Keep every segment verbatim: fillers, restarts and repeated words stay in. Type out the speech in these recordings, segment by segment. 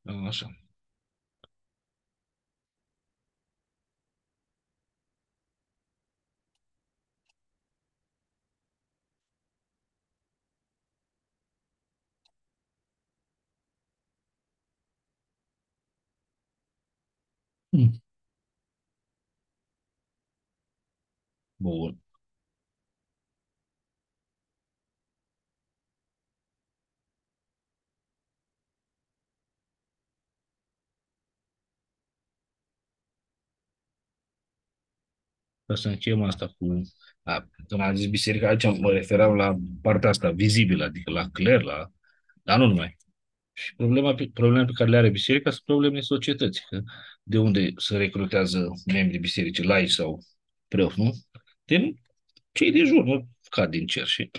Așa. Mm. Bun. Ca să încheiem asta cu... A, când am zis biserica, aici mă refeream la partea asta vizibilă, adică la cler, la... Dar nu numai. Și problema, pe- problema pe care le are biserica sunt problemele societății. Că de unde se recrutează membrii bisericii, laici sau preoți, nu? Din cei din jur, nu cad din cer. Și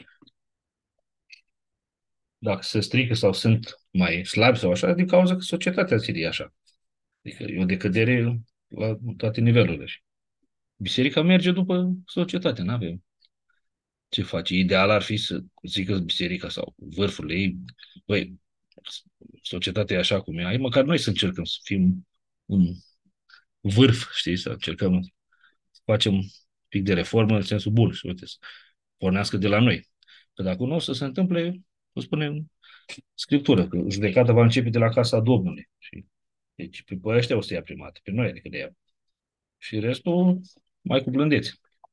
dacă se strică sau sunt mai slabi sau așa, din cauza că societatea ține așa. Adică e o decădere la toate nivelurile. Și biserica merge după societate, nu avem ce face. Ideal ar fi să zică biserica sau vârfurile ei, băi, societatea e așa cum e, hai măcar noi să încercăm să fim un vârf, știi, să încercăm să facem un pic de reformă în sensul bun și uite, să pornească de la noi. Că dacă nu o să se întâmple, cum spune în Scriptură, că judecata va începe de la casa Domnului. Și, deci pe pe ăștia o să ia primate, pe noi adică de ea. Și restul mai cu blândețe.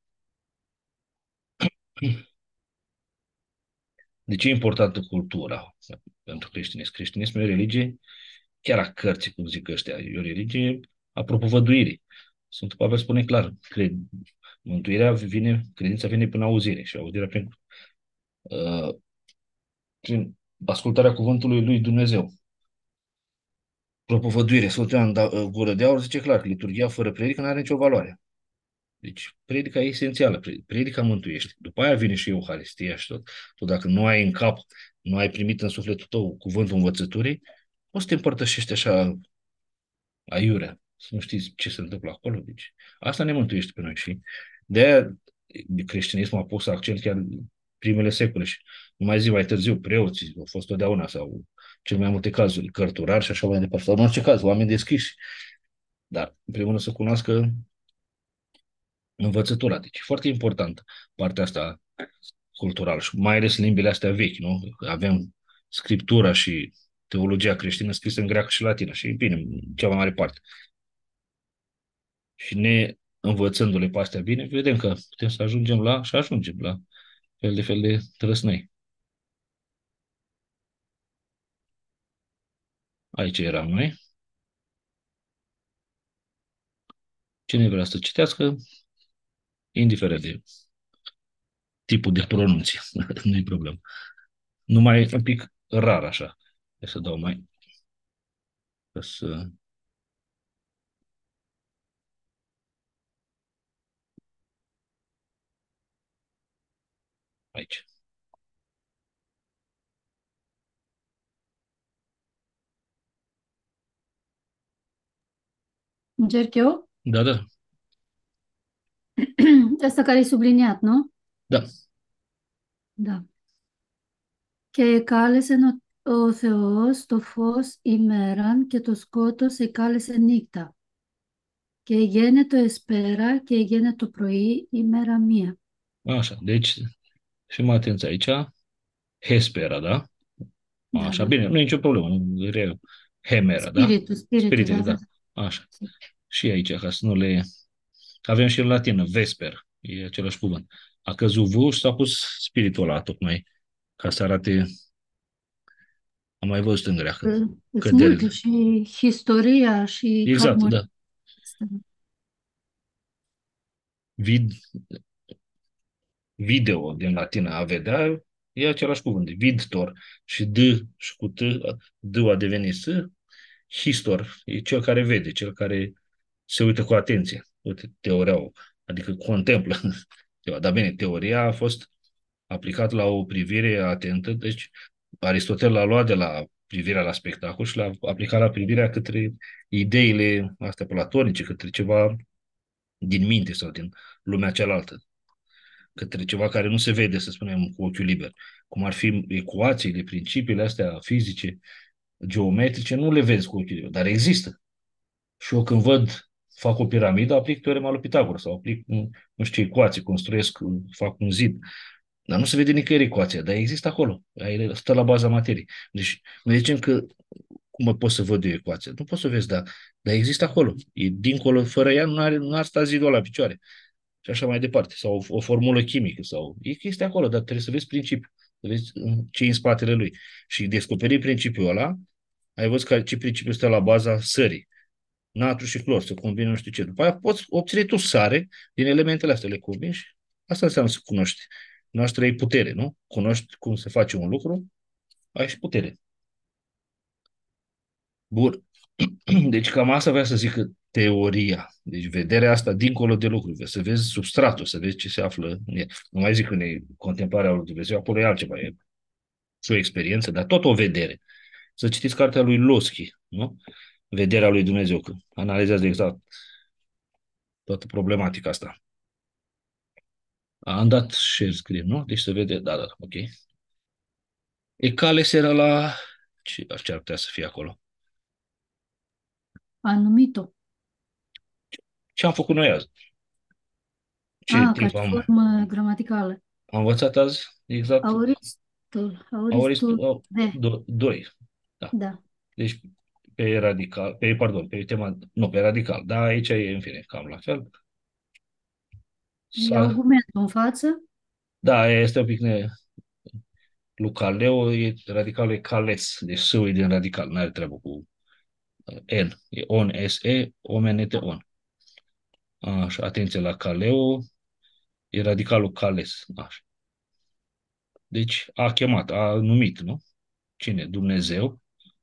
De ce e importantă cultura pentru creștinism? Creștinismul e o religie chiar a cărții, cum zic ăștia, e o religie a propovăduirii. Sfântul Pavel spune clar, cred, mântuirea vine, credința vine prin auzire și auzirea prin, uh, prin ascultarea cuvântului lui Dumnezeu. Propovăduire, Sfântul Ioan da, uh, Gură de Aur zice clar că liturghia fără predică nu are nicio valoare. Deci, predica e esențială, pre- predica mântuiește. După aia vine și Euharistia și tot. Tu dacă nu ai în cap, nu ai primit în sufletul tău cuvântul învățăturii, o să te împărtășești așa aiurea, să nu știți ce se întâmplă acolo. Deci, asta ne mântuiește pe noi și de-aia creștinismul a pus accent chiar în primele secole și nu mai zi mai târziu, preoții au fost totdeauna sau cel mai multe cazuri, cărturari și așa mai departe. Sau în orice caz, oameni deschiși. Dar, în primul rând, să cunoască învățătura. Deci, e foarte important partea asta culturală și mai ales limbile astea vechi, nu? Avem scriptura și teologia creștină scrisă în greacă și latină și, bine, în cea mai mare parte. Și ne învățându-le pe astea bine, vedem că putem să ajungem la, și ajungem la fel de fel de trăsnei. Aici eram noi. Cine vrea să citească, indiferent de tipul de pronunție, nu-i problemă. Numai un pic rar așa. Hai să dau mai, ca să, aici. Încerc eu? Da, da, Asta care e subliniat, nu? da. Da. Και εκάλεσεν ο, ο Θεός το φως ημέραν και το σκότος εκάλεσε νύχτα. Και γένετο εσπέρα και γένετο πρωί ημέρα μία. Așa, deci, fim atenți aici. Hespera, da? Da, Așa, da. bine, nu e nicio problemă. Nu, e Hemera, da? Spiritul, spiritul, Spiritele, da, da. da. Așa. Și aici, ca să nu le... Avem și în latină, vesper, e același cuvânt. A căzut V și s-a pus spiritul ăla, tocmai, ca să arate, am mai văzut în greacă, Că- Sunt multe căderile. și istoria și Exact, harmonia. da. Vid, video din latină, a vedea, e același cuvânt, vidtor. Și D și cu T, D a devenit S, histor, e cel care vede, cel care se uită cu atenție. Uite, teoria, adică contemplă. Dar bine, teoria a fost aplicată la o privire atentă, deci Aristotel l-a luat de la privirea la spectacol și l-a aplicat la privirea către ideile astea platonice, către ceva din minte sau din lumea cealaltă, către ceva care nu se vede, să spunem, cu ochiul liber, cum ar fi ecuațiile, principiile astea fizice, geometrice, nu le vezi cu ochiul, dar există. Și eu când văd, fac o piramidă, aplic teorema lui Pitagora sau aplic, nu nu știu ce ecuație, construiesc, fac un zid. Dar nu se vede nicăieri ecuația, dar există acolo. Ea stă la baza materiei. Deci, noi zicem că cum mă pot să văd eu ecuația? Nu pot să vezi, dar, dar există acolo. E dincolo, fără ea nu are, nu ar sta zidul la picioare. Și așa mai departe. Sau o, o formulă chimică. Sau, e că este acolo, dar trebuie să vezi principiul. Să vezi uh, ce e în spatele lui. Și descoperi principiul ăla, ai văzut că ce principiu stă la baza sării. Natru și clor, să combini nu știu ce. După aia poți obține tu sare din elementele astea, le combini și asta înseamnă să cunoști. Noastră e putere, nu? Cunoști cum se face un lucru, ai și putere. Bun. Deci cam asta vrea să zică teoria. Deci vederea asta dincolo de lucruri. Să vezi substratul, să vezi ce se află în el. Nu mai zic că e contemplarea lui Dumnezeu, acolo e altceva. E și o experiență, dar tot o vedere. Să citiți cartea lui Loschi, nu? Vederea lui Dumnezeu, că analizează exact toată problematica asta. Am dat share screen, nu? Deci se vede, da, da, ok. Ecales era la... Ce, ce ar putea să fie acolo? Anumito. Ce am făcut noi azi? Ce A, ca timp și am, formă gramaticală. am învățat azi? Exact. Auristul. Auristul, Auristul oh, de. do, doi. Da. Da. Deci pe radical, pe, pardon, pe tema, nu, pe radical. Da, aici e, în fine, cam la fel. E S-a, augmentul în față. da, este un pic ne, Lucaleo, e, radicalul e cales, deci său e din radical, nu are treabă cu uh, N. E on, S-E, omenete on. Așa, atenție la caleo, e radicalul cales. Așa. Deci a chemat, a numit, nu? Cine? Dumnezeu.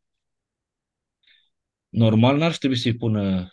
Normal n-ar trebui să-i pună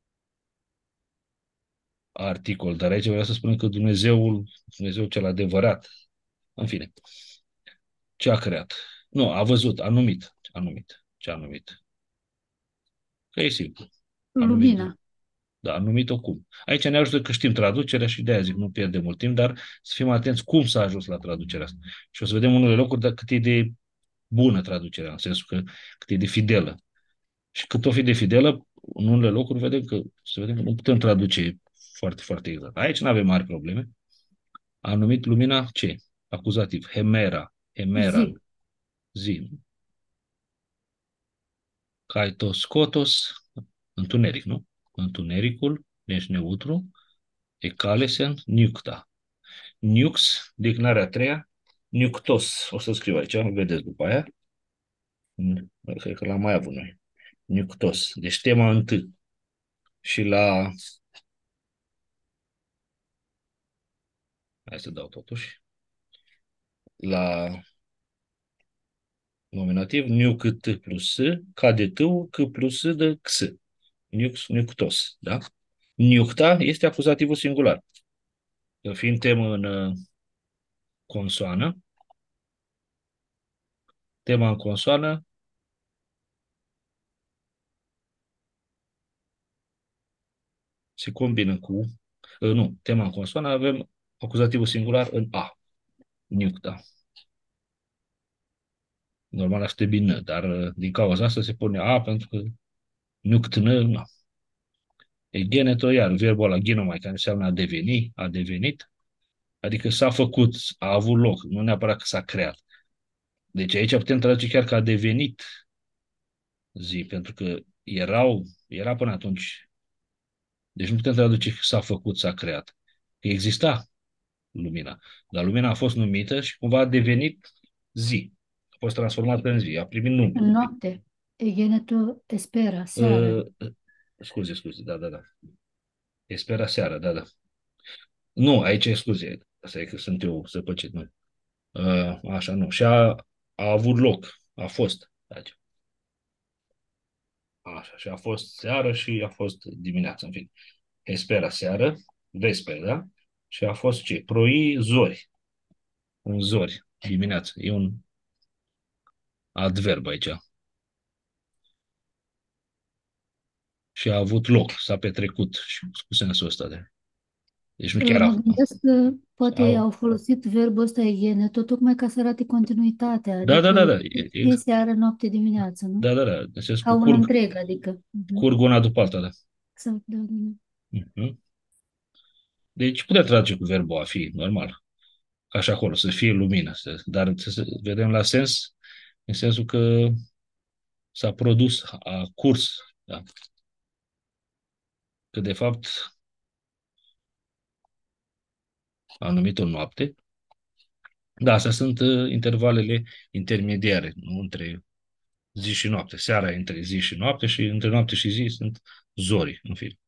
articol, dar aici vreau să spun că Dumnezeul, Dumnezeu cel adevărat, în fine, ce a creat? Nu, a văzut, a numit, a numit, ce a numit. Că e simplu. A numit, Lumina. da, a numit-o cum. Aici ne ajută că știm traducerea și de-aia zic, nu pierdem mult timp, dar să fim atenți cum s-a ajuns la traducerea asta. Și o să vedem în unele locuri dar cât e de bună traducerea, în sensul că cât e de fidelă. Și cât o fi de fidelă, în unele locuri vedem că, să vedem că nu putem traduce foarte, foarte exact. Aici nu avem mari probleme. Am numit lumina ce? Acuzativ. Hemera. Hemera. Zi. Zi. Kaitos, kotos. Întuneric, nu? Întunericul, deci neutru. Ekalesen, niucta. Niux, declinarea a treia. Niuctos. O să scriu aici, vedeți după aia. Cred că l-am mai avut noi. Niuctos. Deci tema întâi. Și la... Hai să dau totuși. La nominativ, niu cât plus s, ca de tău, c plus s de x. Niux, niuctos, da? Niucta este acuzativul singular. Fiind temă în uh, consoană, tema în consoană se combină cu... Uh, nu, tema în consoană avem acuzativul singular în a. Niucta. Normal aș trebui n, dar uh, din cauza asta se pune a pentru că niuctnă, nu. E geneto, iar verbul ăla genomai, care înseamnă a deveni, a devenit, adică s-a făcut, a avut loc, nu neapărat că s-a creat. Deci aici putem traduce chiar că a devenit zi, pentru că erau, era până atunci. Deci nu putem traduce că s-a făcut, s-a creat. Că exista lumina. Dar lumina a fost numită și cumva a devenit zi. A fost transformată în zi, a primit nume. Noapte. Egenetul espera. Seară. Uh, scuze, scuze, da, da, da. Espera seara, da, da. Nu, aici e scuze. Asta e că sunt eu săpăcit, nu. Uh, așa, nu. Și a, a avut loc. A fost. Aici. Așa, și a fost seară și a fost dimineață, în fine. Espera seară, vesper, da? Și a fost ce? Proi zori. Un zori, dimineață. E un adverb aici. Și a avut loc, s-a petrecut și cu sensul ăsta de. Deci nu chiar Uh, Mă a, gândesc că poate au, au folosit verbul ăsta egene tot tocmai ca să arate continuitatea, da, da, da, adică da, e- e- chestia are noapte-dimineață, nu? da, da, da, deci Ca cu un curg, întreg, adică. Mhm. curg una după alta, da. Exact, da, da, da. Mhm. Deci putea trage cu verbul a fi, normal. Ca și acolo, să fie lumină, să, dar să, să vedem la sens, în sensul că s-a produs, a curs, da? Că de fapt a numit-o noapte. Da, astea sunt uh, intervalele intermediare, nu între zi și noapte. Seara e între zi și noapte și între noapte și zi sunt zori, în fine.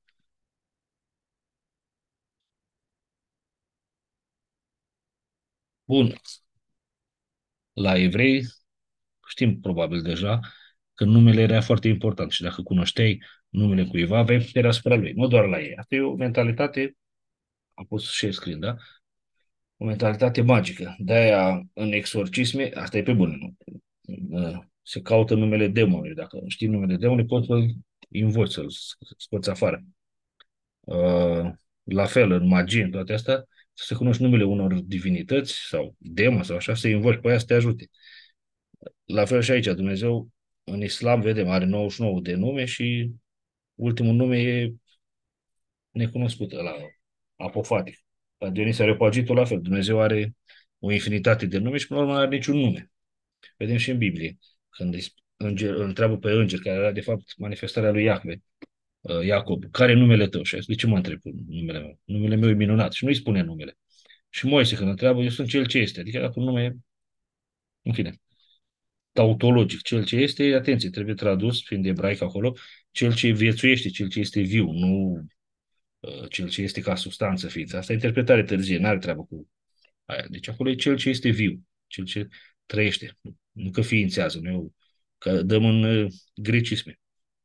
Bun, la evrei știm probabil deja că numele era foarte important și dacă cunoșteai numele cuiva, aveai puterea asupra lui, nu doar la ei. Asta e o mentalitate, am pus și scris, da? O mentalitate magică. De-aia, în exorcisme, asta e pe bune, nu? Se caută numele demonului. Dacă știi numele demonului, poți să-l invoci, să-l scoți afară. Uh, la fel, în magie, în toate astea, să se cunoști numele unor divinități sau demoni sau așa, să-i invoci pe aia să te ajute. La fel și aici, Dumnezeu, în islam, vedem, are nouăzeci și nouă de nume și ultimul nume e necunoscut, la apofatic. La Dionisia Areopagitul, la fel, Dumnezeu are o infinitate de nume și până la urmă nu are niciun nume. Vedem și în Biblie, când îi înger, îl întreabă pe înger, care era de fapt manifestarea lui Iahve, uh, Iacob, care e numele tău? Și a zis, de ce mă întreb cu numele meu? Numele meu e minunat și nu îi spune numele. Și Moise când întreabă, eu sunt cel ce este, adică dacă un nume, în fine, tautologic, cel ce este, atenție, trebuie tradus, fiind ebraic acolo, cel ce viețuiește, cel ce este viu, nu uh, cel ce este ca substanță ființă. Asta e interpretare târzie, n-are treabă cu aia. Deci acolo e cel ce este viu, cel ce trăiește, nu că ființează, nu eu, că dăm în uh, grecisme.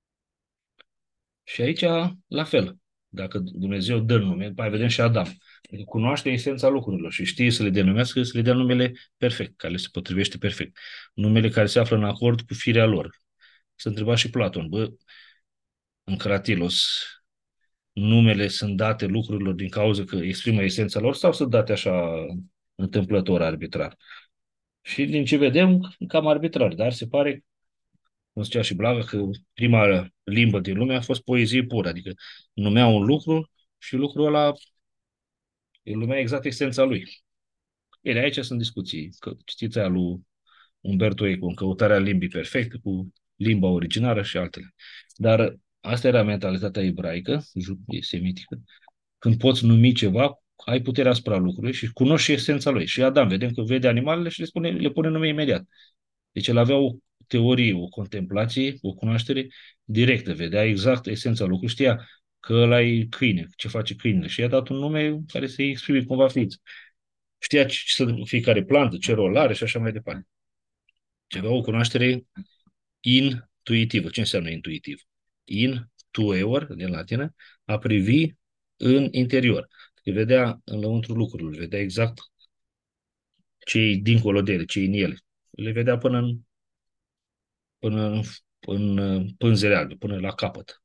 Și aici, la fel, dacă Dumnezeu dă nume, mai vedem și Adam, adică cunoaște esența lucrurilor și știe să le denumească, să le dea numele perfect, care le se potrivește perfect. Numele care se află în acord cu firea lor. Se întreba și Platon, bă, în Cratilos, numele sunt date lucrurilor din cauza că exprimă esența lor sau sunt date așa întâmplător, arbitrar? Și din ce vedem, cam arbitrar, dar se pare, cum zicea și Blaga, că prima limbă din lume a fost poezie pură, adică numea un lucru și lucrul ăla îl numea exact esența lui. Ele aici sunt discuții, că știți aia lui Umberto Eco, în căutarea limbii perfecte, cu limba originară și altele. Dar asta era mentalitatea ebraică, ju- semitică. Când poți numi ceva, ai puterea asupra lucrului și cunoști și esența lui. Și Adam, vedem că vede animalele și le, spune, le pune nume imediat. Deci el avea o teorie, o contemplație, o cunoaștere directă, vedea exact esența lucrului, știa că ăla e câine, ce face câinele și i-a dat un nume care să-i exprime cumva ființă. Știa ce să fiecare plantă, ce rol are și așa mai departe. Și avea o cunoaștere intuitivă. Ce înseamnă intuitiv? In, tueur, din latină, a privi în interior. Îi vedea în lăuntru lucrurilor, vedea exact ce e dincolo de ele, ce e în ele. Le vedea până în până în, în pânzele albe, până la capăt.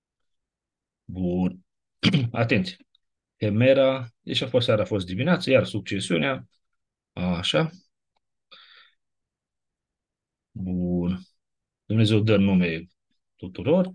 Bun. Atenție. Hemera, deci a fost seara, a fost dimineața, iar succesiunea, așa. Bun. Dumnezeu dă nume tuturor.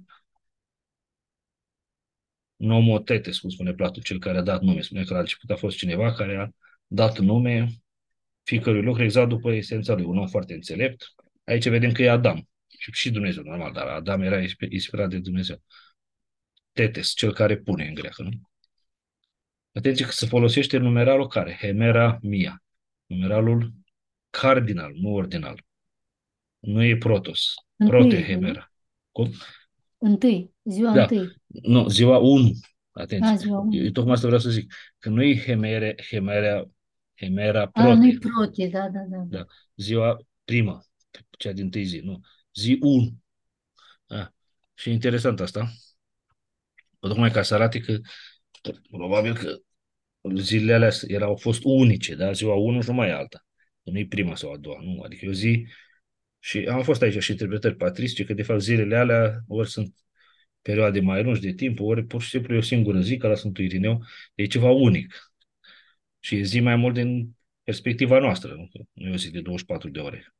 Nomotetes, cum spune Platon, cel care a dat nume. Spune că la început a fost cineva care a dat nume fiecărui lucru exact după esența lui. Un om foarte înțelept. Aici vedem că e Adam. Și, și Dumnezeu, normal, dar Adam era inspirat de Dumnezeu. Tetes, cel care pune în greacă, nu? Atenție că se folosește numeralul care? Hemera mia. Numeralul cardinal, nu ordinal. Nu e protos. Întâi este, nu? Protehemera. Cum? Întâi, ziua Da. întâi. Nu, ziua unu. A, Atenție. ziua Eu unu. tocmai asta vreau să zic. Că nu e hemere, hemera, hemera A, nu-i prote. protie, da, da, da, da. Da. Ziua prima. Cea din tâi zi. Nu. Zi unu. Da. Și e interesant asta. Tocmai ca să arate că probabil că zilele alea erau, au fost unice, da? Ziua unu și nu mai e alta. Nu e prima sau a doua, nu. Adică e o zi. Și am fost aici și interpretări patristice, că de fapt zilele alea ori sunt perioade mai lungi de timp, ori pur și simplu e o singură zi ca la Sfântul Irineu, e ceva unic. Și e zi mai mult din perspectiva noastră, nu Nu e o zi de douăzeci și patru de ore.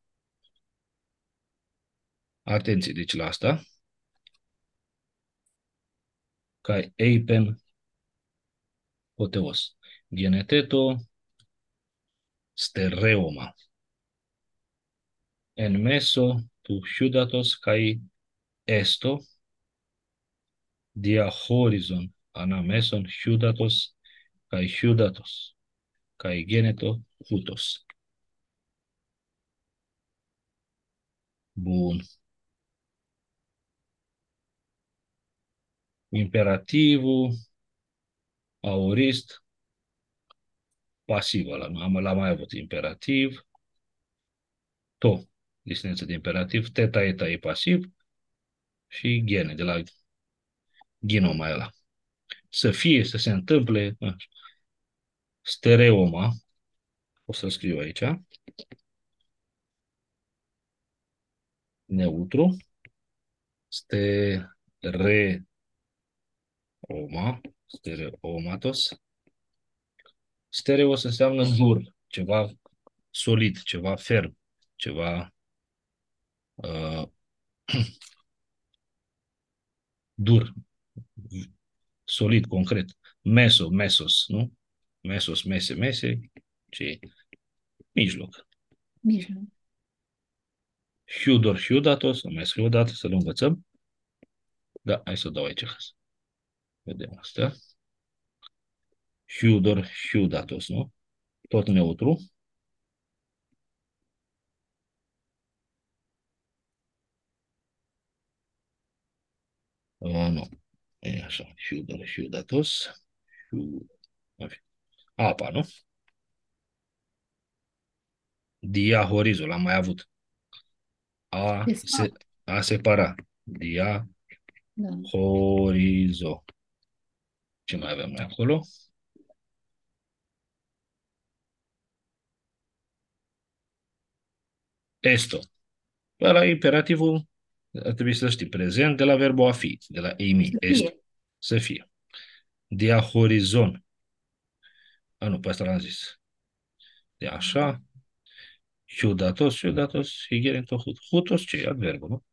Atenție, deci la asta, ca eipen poteos. Geneteto stereoma. En meso tu hudatos kai esto dia horizon anameson hudatos kai hudatos kai geneto hutos. Bun. Imperativul, aorist, pasiv. Am l-am mai avut imperativ, to, listență de imperativ, teta eta e pasiv și gene de la ghinoma ăla. Să fie, să se întâmple, stereoma, o să scriu aici, neutru, stereoma, stereomatos, stereos înseamnă dur, ceva solid, ceva ferm, ceva uh, dur, solid, concret. Meso, mesos, nu? Mesos, mese, mese, ce mijloc. Mijloc. Hiudor, hiudatos, o mai scriu o dată să-l învățăm. Da, hai să dau aici ca să vedem asta. Hiudor, hiudatos, nu? Tot neutru. Uh, nu. E așa. Hiudor, hiudatos. Hiu... Apa, nu? Dia horizon, l-am mai avut. A, se, Desfac. a separa. Dia Da. horizo. Ce mai avem noi acolo? Esto. Ăla imperativul, ar trebui să știi, prezent de la verbul a fi, de la eimi, Să esto. fie. Să fie. Dia horizon. A, nu, pe asta l-am zis. De așa. Hiudatos, hiudatos, higerento, hut. Hutos, ce e adverbul, nu?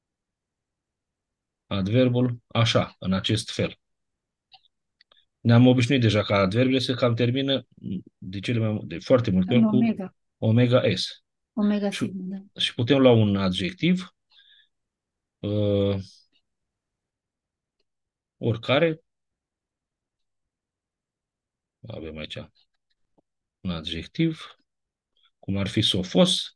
Adverbul așa, în acest fel. Ne-am obișnuit deja ca adverbele să cam termină de, cele mai, de foarte multe În ori cu omega. omega S. Omega Și, sigma, da. și putem lua un adjectiv, uh, oricare, avem aici un adjectiv, cum ar fi sofos.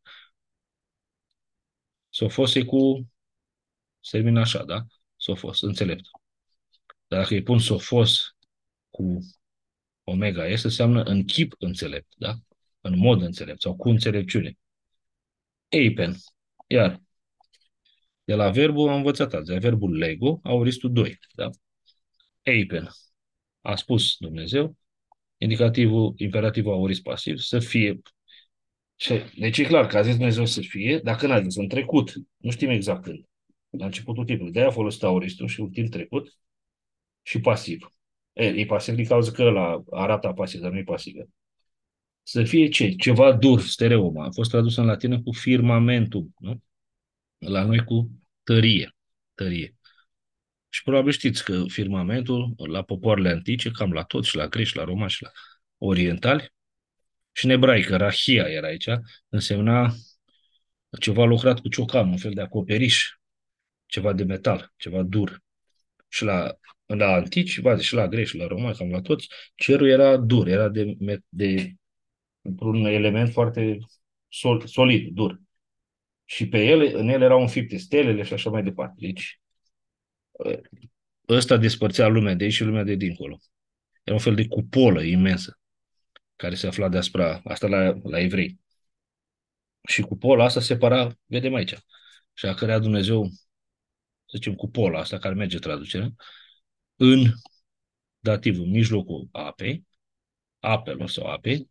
Sofos e cu, se termină așa, da? Sofos, înțelept. Dar dacă îi pun sofos cu omega S, înseamnă în chip înțelept, da? În mod înțelept sau cu înțelepciune. Eipen. Iar de la verbul am învățat azi, de la verbul lego, auristul doi, da? Eipen. A spus Dumnezeu, indicativul, imperativul aurist pasiv, să fie. Și, deci e clar că a zis Dumnezeu să fie, dar când a zis? În trecut. Nu știm exact când. La începutul timpului. De-aia a folosit auristul și un timp trecut și pasiv. E, e pasiv din cauza că ăla arată pasiv, dar nu e pasiv. Să fie ce? Ceva dur, stereoma. A fost tradus în latină cu firmamentum, nu? La noi cu tărie. Tărie. Și probabil știți că firmamentul, la popoarele antice, cam la toți, și la greci, și la romani, și la orientali, și în ebraică, rahia era aici, însemna ceva lucrat cu ciocam, un fel de acoperiș, ceva de metal, ceva dur. Și la, la antici, ba, și la greci, și la romani, cam la toți, cerul era dur, era de, de un element foarte sol, solid, dur. Și pe ele, în ele erau înfipte stelele și așa mai departe. Deci, ăsta despărțea lumea de aici și lumea de dincolo. Era un fel de cupolă imensă care se afla deasupra, asta la, la evrei. Și cupola asta separa, vedem aici, și a cărea Dumnezeu, să zicem, cupola asta care merge traducerea, în dativul, în mijlocul apei, apelor sau apei,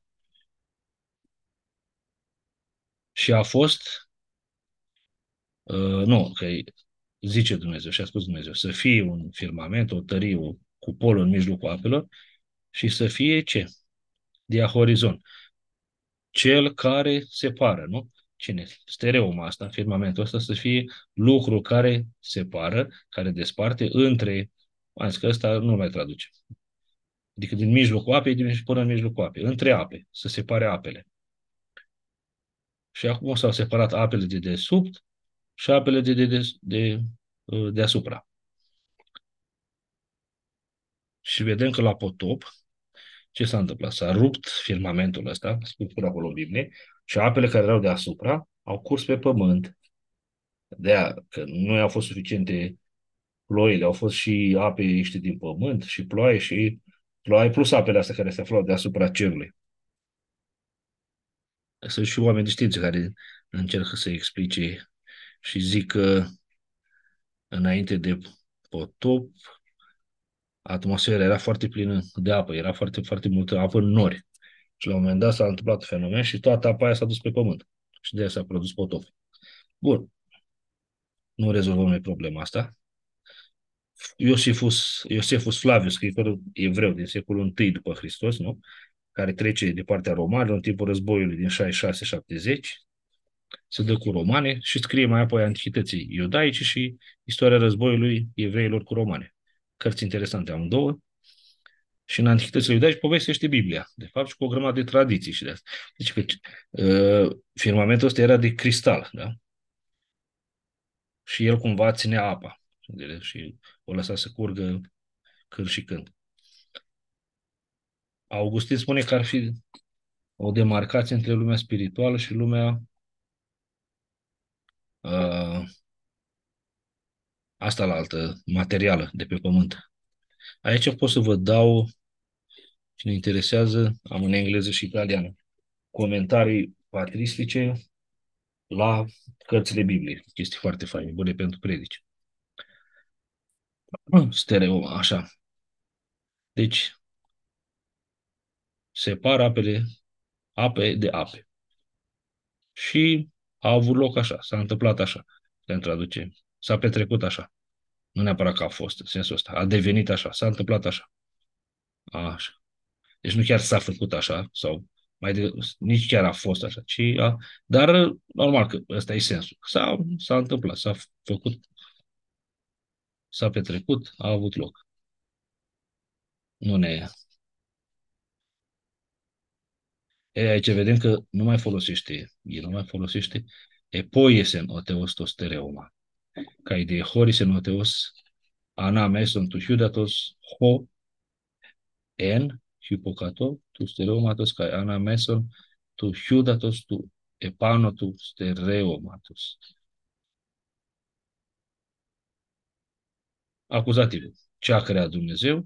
și a fost, uh, nu, că zice Dumnezeu și a spus Dumnezeu, să fie un firmament, o tărie, o cupolă în mijlocul apelor și să fie ce? Diahorizon. Cel care separă, nu? Cine? Stereoma asta, firmamentul ăsta, să fie lucru care separă, care desparte între, am zis că ăsta nu mai traduce. Adică din mijlocul apei, din până în mijlocul apei, între ape, să separe apele. Și acum s-au separat apele de desubt și apele de, de, de, de, de deasupra. Și vedem că la potop, ce s-a întâmplat? S-a rupt firmamentul ăsta, spune acolo în Biblie, și apele care erau deasupra au curs pe pământ. De aia că nu au fost suficiente ploile, au fost și ape ieșite din pământ, și ploaie, și ploaie, plus apele astea care se aflau deasupra cerului. Sunt și oameni de știință care încercă să explice și zic că înainte de potop, atmosfera era foarte plină de apă, era foarte, foarte multă apă în nori. Și la un moment dat s-a întâmplat fenomen și toată apa aia s-a dus pe pământ. Și de aia s-a produs potop. Bun, nu rezolvăm noi problema asta. Iosifus, Iosefus Flavius, scriitorul evreu din secolul I după Hristos, nu? Care trece de partea romanilor în timpul războiului din șaizeci și șase șaptezeci, se dă cu romane și scrie mai apoi Antichității iudaice și istoria războiului evreilor cu romane. Cărți interesante amândouă. Și în Antichitățile iudaice povestește Biblia, de fapt, și cu o grămadă de tradiții și de asta. Deci că uh, firmamentul ăsta era de cristal, da? Și el cumva ținea apa. Și o lăsa să curgă când și când. Augustin spune că ar fi o demarcație între lumea spirituală și lumea uh, asta la altă, materială, de pe pământ. Aici pot să vă dau, cine interesează, am în engleză și italiană, comentarii patristice la cărțile Bibliei. Chestii foarte faine, bune pentru predici. Stereo, așa. Deci, separă apele, ape de ape. Și a avut loc așa, s-a întâmplat așa, se traduce. S-a petrecut așa. Nu neapărat că a fost, în sensul ăsta. A devenit așa, s-a întâmplat așa. Așa. Deci nu chiar s-a făcut așa, sau mai de, nici chiar a fost așa, ci a, dar normal că ăsta e sensul. S-a, s-a întâmplat, s-a făcut, s-a petrecut, a avut loc. Nu ne... E, aici vedem că nu mai folosește, el nu mai folosește epoiesen oteostostereoma. Ca idee horisen oteos, ana meson tu hiudatos, ho en, hypocato, tu stereomatos, ca ana meson tu hiudatos, tu epano, tu stereomatos. Acuzativul. Ce a creat Dumnezeu?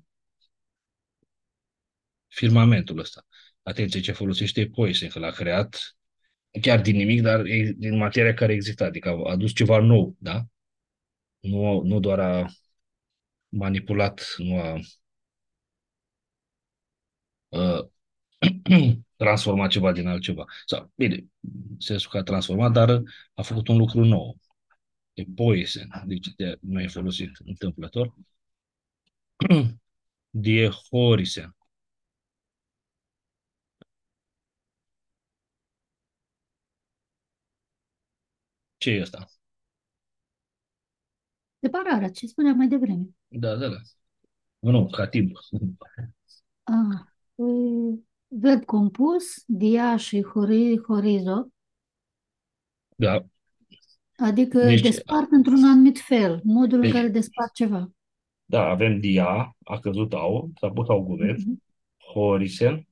Firmamentul ăsta. Atenție, ce folosește epoiesen, că l-a creat chiar din nimic, dar e din materia care exista, adică a adus ceva nou, da? Nu, nu doar a manipulat, nu a uh, transformat ceva din altceva. Sau, bine, în sensul că a transformat, dar a făcut un lucru nou. E poesen, deci de, nu e folosit întâmplător. Diehorisen. Ce e asta? Separarea, ce spuneam mai devreme. Da, da, da. Nu, ca timp. Ah, păi, verb compus, dia și hori, horizo, Da. adică Deci, despart într-un anumit fel, modul în care deci, despart ceva. da, avem dia, a căzut au, s-a pus au guvern, Mhm. horisen,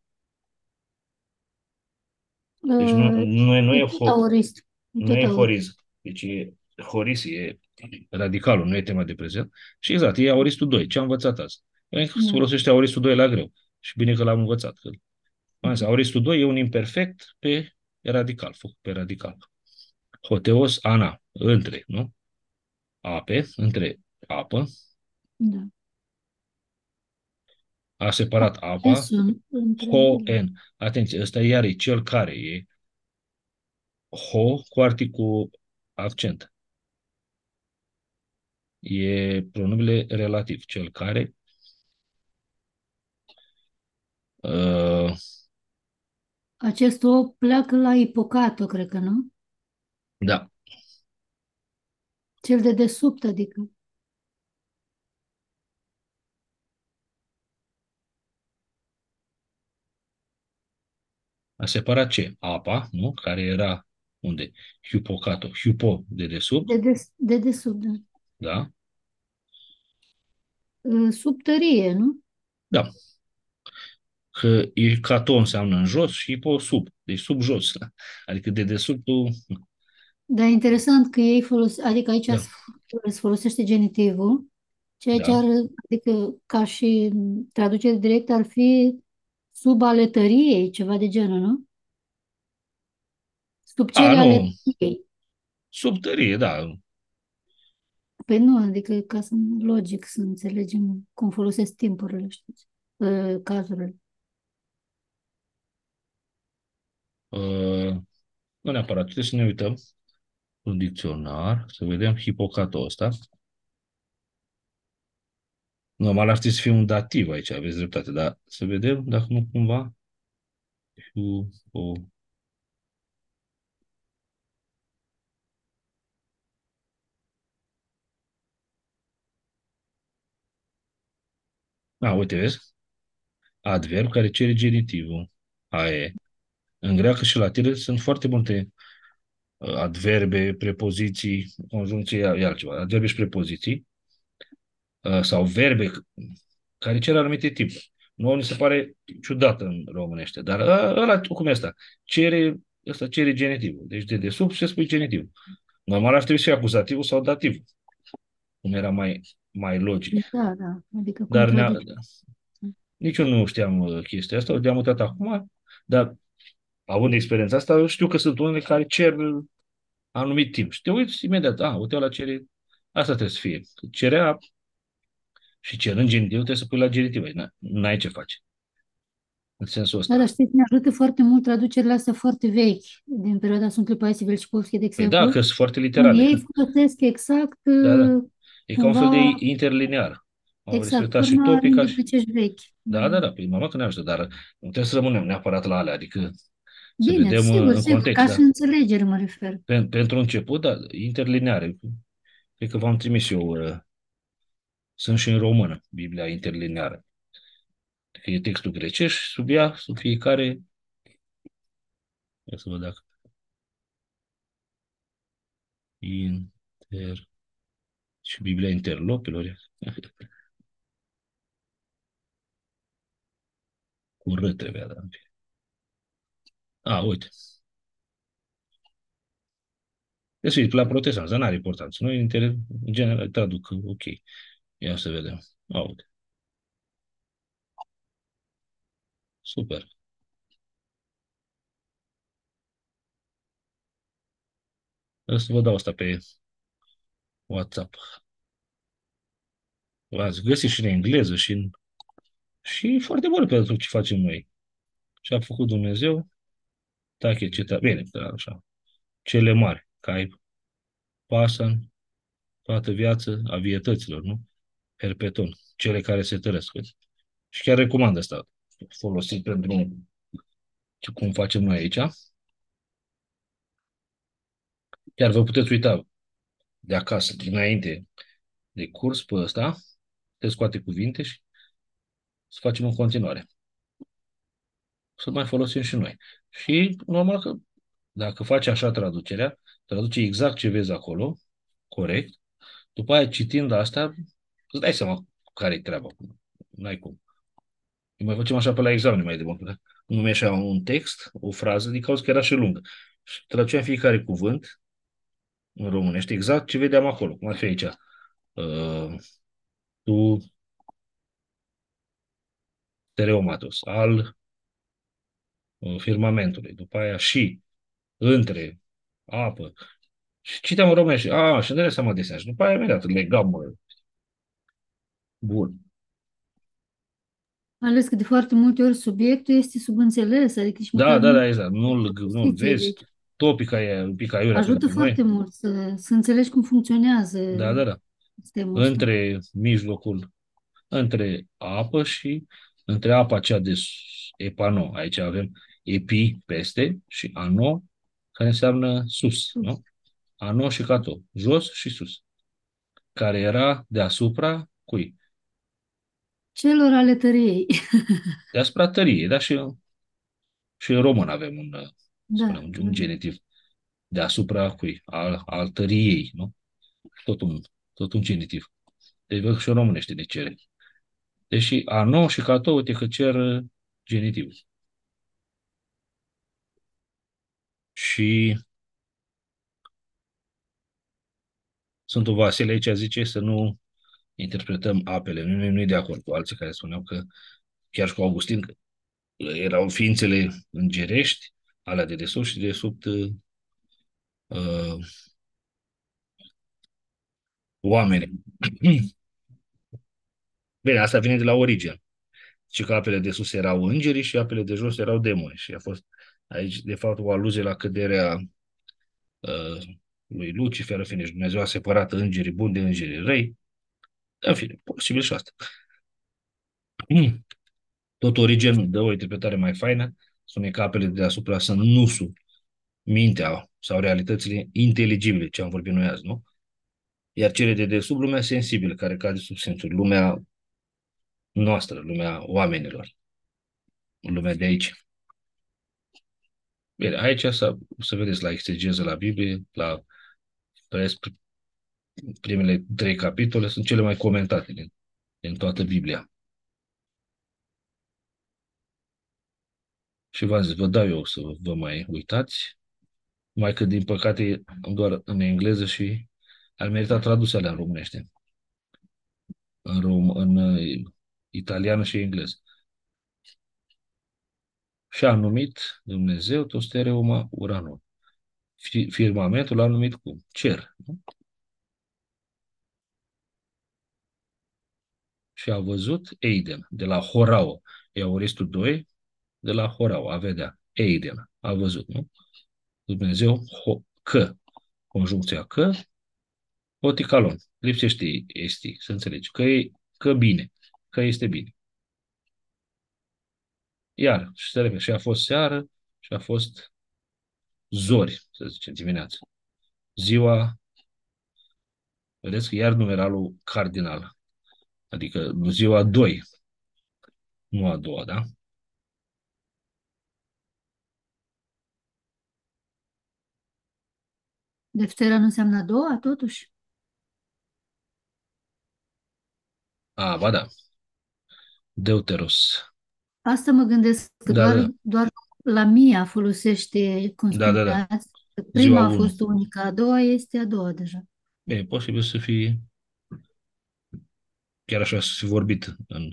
deci nu, Uh, nu, e, nu, e e, tot ho, aorist. E nu tot e aorist. horiz, deci e horis, e radicalul, nu e tema de prezent. Și exact, e aoristul doi. Ce am învățat azi? E, se Da. folosește aoristul doi la greu. Și bine că l-am învățat. Că, am zis, Mhm. aoristul doi e un imperfect pe radical, făcut pe radical. Hoteos, ana, între, nu? Ape, între apă, Da. a separat apa, Esun între... ho, en. Atenție, ăsta iar e cel care e ho cu artic cu accent. E pronumele relativ, cel care. Uh, Acest o pleacă la ipocato, cred că, nu? da, Cel de desubt, adică. a separat ce? Apa, nu? Care era unde? Hiupocato. Hiupo de desubt, De, des, de desubt, da. da? Uh, Sub tărie, nu? Da. Că e cato înseamnă în jos și hipo sub. Deci sub jos. Adică de desubtul, Dar e interesant că ei folosesc, adică aici da, se folosește genitivul, ceea ce da. ar, adică ca și traducere directă ar fi sub ale tăriei, ceva de genul, nu? Sub A, cele ale nu, tăriei. sub tărie, da. Păi nu, adică ca să logic să înțelegem cum folosesc timpurile, știți, uh, cazurile. Uh, nu neapărat, trebuie să ne uităm în dicționar, să vedem hipocatul ăsta. Normal ar trebui să fie un dativ aici, aveți dreptate, dar să vedem dacă nu cumva hipo... A, uite, vezi? Adverb care cere genitivul. Aia e. În greacă și latină sunt foarte multe uh, adverbe, prepoziții, conjuncții, e e altceva. Adverbe și prepoziții uh, sau verbe care cer anumite tipuri. Nouă ni se pare ciudat în românește, dar ă- ăla, cum e ăsta? Cere, ăsta cere genitivul. Deci de desubt se spui genitivul. Normal ar trebui să fie acuzativul sau dativul, cum era mai, mai logic. Da, da, adică Dar ne contradicție. nici eu nu știam uh, chestia asta, de-am uitat acum, dar având experiența asta, știu că sunt unele care cer anumit timp. Și te uiți imediat, a, uite la cere, asta trebuie să fie. Cerea și cerând genitiv, trebuie să pui la genitiv. N- N-ai ce face. În sensul Da, dar ăsta. știți, ne ajută foarte mult traducerile astea foarte vechi, din perioada Sfântului Paisie Velcipovski, de Păi da, exemplu. că sunt foarte Unde literale. Că, ei folosesc exact, da, da. uh, E ca un fel de cumva, interlinear. Au exact, respectat și urma topica limbii și... grecești vechi. Da, da, Da. da, păi mama că ne ajută, dar nu trebuie să rămânem neapărat la alea, adică să Bine, vedem uh, sigur, în sigur, context, ca și da. înțelegere mă refer. Pen- pentru început, da, interlineare. Cred că v-am trimis eu, uh, sunt și în română, Biblia interlineară. Că e textul grecești, sub ea, sub fiecare, ia să văd dacă, inter, și Biblia interlopilor, cu R trebuia, da. A, uite. Deci, la protestant, dar n-are importanță. Noi, în inter- în general, traduc, ok. Ia să vedem. A, uite. Super. O să vă dau asta pe WhatsApp. V-ați găsit și în engleză și în... Și e foarte bun pentru ce facem noi. Ce a făcut Dumnezeu, tache, ce bine, da, așa. Cele mari, cai pasă toată viața a vietăților, nu? Perpetuăm. Cele care se tărăsc. Și chiar recomand asta. Folosit pentru ce- cum facem noi aici. Chiar vă puteți uita de acasă, dinainte de curs pe ăsta, te scoate cuvinte și să facem în continuare. Să mai folosim și noi. Și normal că dacă faci așa traducerea, traduce exact ce vezi acolo, corect, după aia citind asta, îți dai seama care-i treaba. N-ai cum. Eu mai facem așa pe la examen mai de mult. Nu mi așa un text, o frază, din cauza că era și lungă. Și traduceam fiecare cuvânt în românește, exact ce vedeam acolo, cum ar fi aici. Uh, tu, tereomatos, al uh, firmamentului, după aia și, între, apă. Și citeam în românește, a, și îmi dădeam seama de seama. Și după aia imediat legam, mă, bun. Ales că de foarte multe ori subiectul este subînțeles, adică nici Da, măcar da, nu da, exact. Nu-l, nu-l poziție, vezi, deci topica e un pic aiurea ajută pentru foarte noi. mult să, să înțelegi cum funcționează Da, da, da. Sistemul ăsta. între mijlocul, între apă și între apa cea de sus, epano. Aici avem epi peste și ano, care înseamnă sus, Sus. nu? Ano și cato, jos și sus, care era deasupra cui? Celor ale tăriei. Deasupra tăriei, dar și, și în român avem un, uh, spunem, Da, un, un vedem. genitiv deasupra cui? Al, al tăriei, nu? Tot un, tot un genitiv. Deci văd că și în românește ne cere. Deși ano și cato, uite că cer uh, genitiv. Și Sfântul Vasile aici zice să nu interpretăm apele. Nu, nu e de acord cu alții care spuneau că, chiar și cu Augustin, că erau ființele îngerești, alea de desubt și de sub uh, uh, oameni. Bine, asta vine de la origine. Și că apele de sus erau îngerii și apele de jos erau demoni. Și a fost aici, de fapt, o aluzie la căderea uh, lui Lucifer, în fine, și Dumnezeu a separat îngerii buni de îngerii răi. În fine, posibil și asta. Tot Origen dă o interpretare mai faină, spune că apele de deasupra sunt nusul, mintea sau realitățile inteligibile, ce am vorbit noi azi, nu? Iar cele de desubt, lumea sensibilă, care cade sub sensul, lumea noastră, lumea oamenilor, lumea de aici. Bine, aici să, să vedeți la exegeză la Biblie, la presc, primele trei capitole, sunt cele mai comentate din, din toată Biblia. Și v-am zis, vă dau eu să vă mai uitați, mai că din păcate am doar în engleză și ar merita traduse alea în românește, în, rom, în uh, italiană și engleză. Și a numit Dumnezeu Tostereuma Uranul. Fi- Firmamentul l-a numit cum? Cer. Nu? Și a văzut Eiden, de la Horao. Eoristul doi, de la Horao, a vedea. Eiden, a văzut, nu? Dumnezeu, ho, că, conjuncția că, oticalon. Lipsește esti, să înțelegi. Că, e, că bine, că este bine. Iar, și se repede, și a fost seară, și a fost zori, să zicem, dimineață. Ziua, vedeți că iar numeralul cardinal, adică ziua doi, nu a doua, da? Deftera nu înseamnă a doua, totuși. A, ba da, Deuteros. Asta mă gândesc că Da, da, doar, da, doar la Mia folosește, cum da, da, da. spuneați, că Ziua prima a unu. fost unica, a doua este a doua deja. E posibil să fie chiar așa să fi vorbit în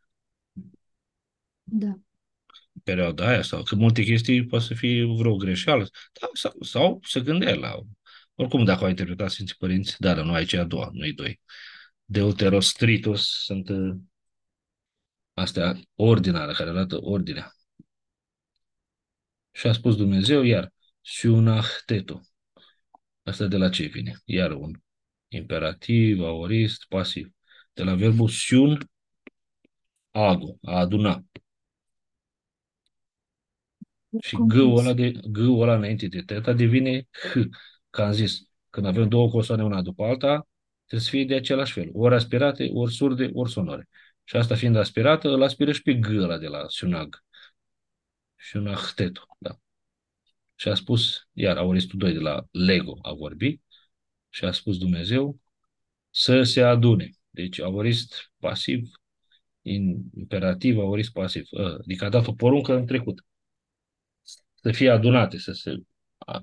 Da. perioada aia sau că multe chestii poate să fie vreo greșeală da, sau, sau să gândea la oricum dacă au interpretat Sfinții Părinți, da, dar nu aici e a doua, nu-i doi. Deuteros Tritos sunt uh, astea ordinare, care arată ordinea. Și a spus Dumnezeu, iar Siunah Teto. Asta de la ce vine? Iar un imperativ, aorist, pasiv. De la verbul siun, adu, a aduna. Și g-ul ăla, Compus. de, g-ul ăla înainte de teta devine h. Că am zis, când avem două consoane una după alta, trebuie să fie de același fel. Ori aspirate, ori surde, ori sonore. Și asta fiind aspirată, îl aspiră și pe g ăla de la siunag. Siunah teto, da. Și a spus, iar auristul doi de la Lego a vorbit, și a spus Dumnezeu să se adune. Deci aorist pasiv, imperativ, aorist pasiv. Adică a dat o poruncă în trecut. Să fie adunate, să se... A,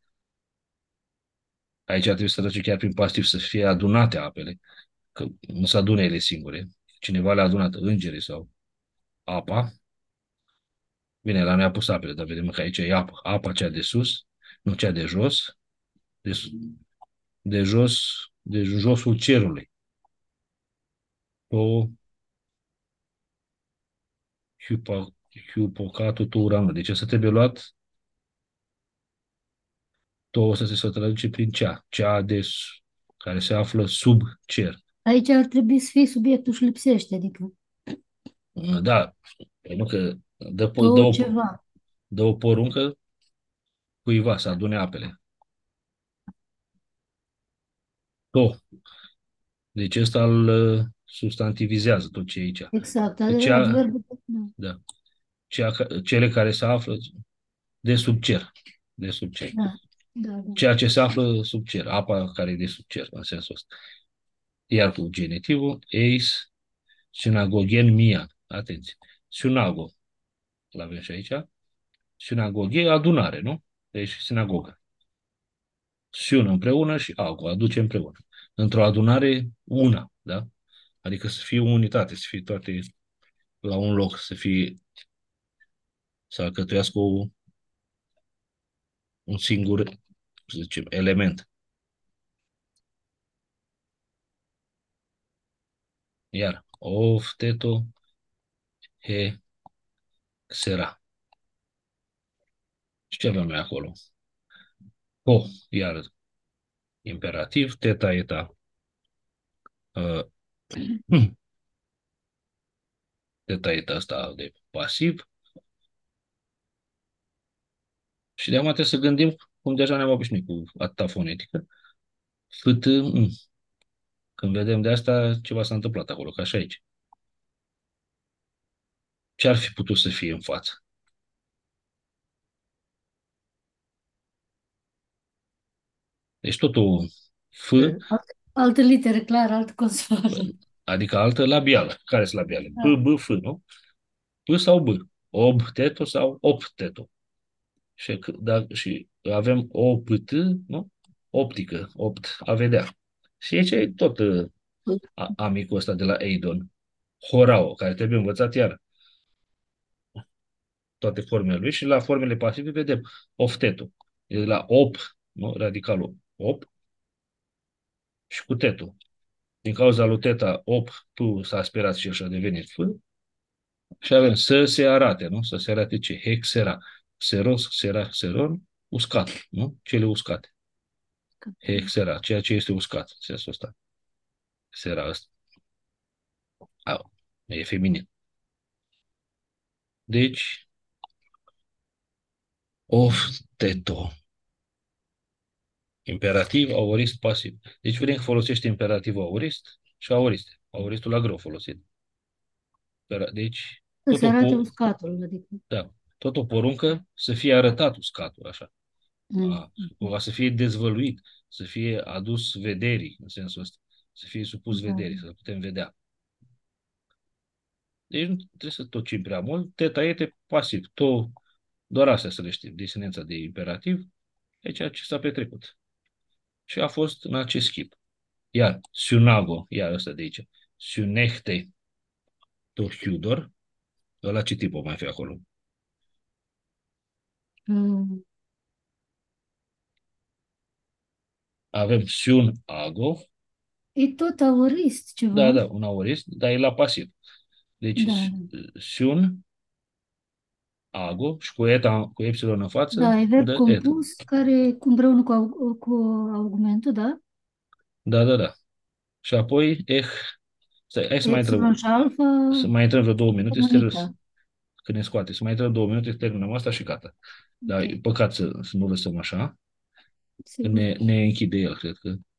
aici trebuie să trece chiar prin pasiv, să fie adunate apele, că nu se adune ele singure. Cineva le-a adunat, îngerii sau apa. Bine, la noi a pus apele, dar vedem că aici e apă. Apa cea de sus, nu cea de jos, de, sus- de jos, de josul cerului. O hiupa- hiupocatul tu uranul. Deci să trebuie luat to să se traduce prin cea, cea de, s- care se află sub cer. Aici ar trebui să fie subiectul și lipsește, adică Da, pentru că dă, po- dă, tot o, ceva. dă o poruncă cuiva să adune apele. To. Deci ăsta îl uh, substantivizează tot ce e aici. Exact, Cea, adverbul. Da, da, cea, cele care se află de sub cer. De sub cer. da, da, da. Ceea ce se află sub cer. Apa care e de sub cer, în sensul ăsta. Iar cu genitivul, eis, synagogen mia. Atenție. Synago. L-avem și aici. Sinagoghe, adunare, nu? Deci sinagogă. Sun împreună și ago, aduce împreună. Într-o adunare, una, da? Adică să fie o unitate, să fie toate la un loc, să fie, să alcătuiască o, un singur, să zicem, element. Iar, of, teto, he, xera. Și ce avem noi acolo? Ho, iar, imperativ, teta, eta, uh, teta, eta asta de pasiv. Și de acum trebuie să gândim cum deja ne-am obișnuit cu atâta fonetică. Fât, mm. Când vedem de asta, ceva s-a întâmplat acolo, ca și aici. Ce ar fi putut să fie în față? Deci totul F, Alte, alte litere, clar, alte consoane. adică altă labială. Care sunt labiale? B, Da. B, F, nu? P sau B? Ob, teto sau op, teto. Și, că- da, și avem o p t, nu? Optică, opt, a vedea. Și aici e tot uh, a- amicul ăsta de la Eidon. Horao, care trebuie învățat iar toate formele lui și la formele pasive vedem oftetul. E de la op, nu? Radicalul op și cu tetul. Din cauza lui teta op, p s-a aspirat și el și a devenit f. Și avem să se arate, nu? Să se arate ce? Hexera. Xeros, xera, xeron, uscat, nu? Cele uscate. Hexera, ceea ce este uscat, în sensul ăsta. Xera ăsta. Au, e feminin. Deci, of, teto. Imperativ, aorist, pasiv. Deci vedem că folosește imperativul aorist și aoriste. Aoristul la greu folosit. Deci, Să tot se o, arate po- uscatul, adică. da, tot o poruncă să fie arătat uscatul, așa. Mm. A, cumva să fie dezvăluit, să fie adus vederii, în sensul ăsta. Să fie supus Da, vederii, să putem vedea. Deci nu trebuie să tocim prea mult. Teta este pasiv. To, doar astea să le știm. Desinența de imperativ. Aici ce s-a petrecut. Și a fost în acest schimb. Iar synago, iar ăsta de aici. Synechte to Hudor. Ăla ce tip o mai fi acolo? mm. Avem synago. E tot aurist Da, ceva. da, un aorist, dar e la pasiv. Deci, Da, sun, ago, și cu eta, cu epsilon în față, da, e verb dă et. compus care cu împreună cu, au- cu argumentul, da? Da, da, da. Și apoi, eh, stai, hai să mai Epsilon intrăm, și alfa să mai intrăm vreo două minute, să terminăm, comunită. când ne scoate, să mai intrăm două minute, să terminăm asta și gata. Dar e Ok, păcat să, să nu lăsăm așa, că sigur. ne, ne închide el, cred că.